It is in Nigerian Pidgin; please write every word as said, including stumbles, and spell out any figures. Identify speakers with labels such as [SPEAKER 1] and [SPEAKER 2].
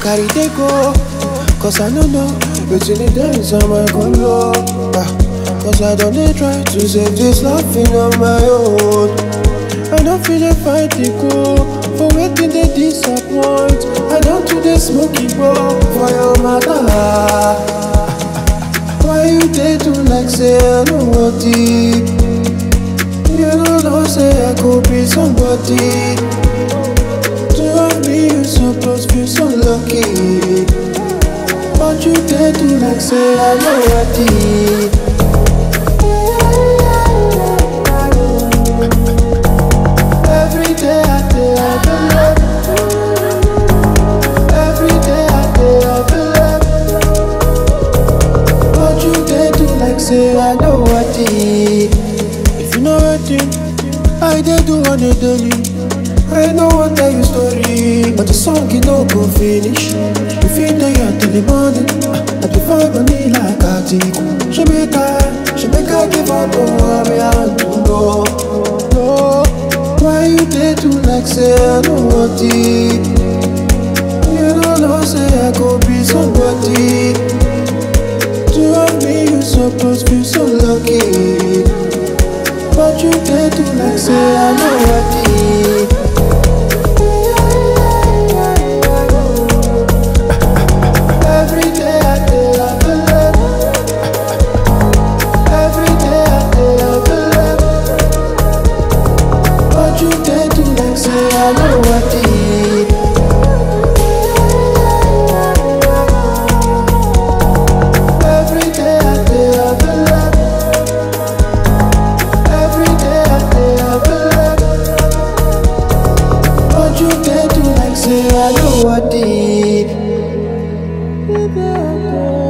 [SPEAKER 1] carry they go, cause I don't know between the days on my control. Ah, cause I don't dey try to save this laughing on my own. I don't feel they fight the go for waiting they disappoint. I don't do the smoky bro for your matter. Why you dey do like say I know what it? You don't know say I could be somebody. To have me you supposed feel so lucky, but you dey do like say I know what it. Every day I day I feel love. Every day I day I feel love. But you dey do like say I know what it. If you know what it, I dey do on a daily. I know one tell you story, but the song you know go finish. You feel the year till the morning, and you find money like a tick. She make her, she make her give up on me and to know. No, why you dey do like say I know what it? You don't know say I go be somebody. To have me you supposed feel so lucky, but you dey do like say I know what it. Every day I day I feel love. Every day I day I feel love. But you dey do like say I know what it. Every day I day I feel love. Every day I day I feel love. But you dey do like say I know what it.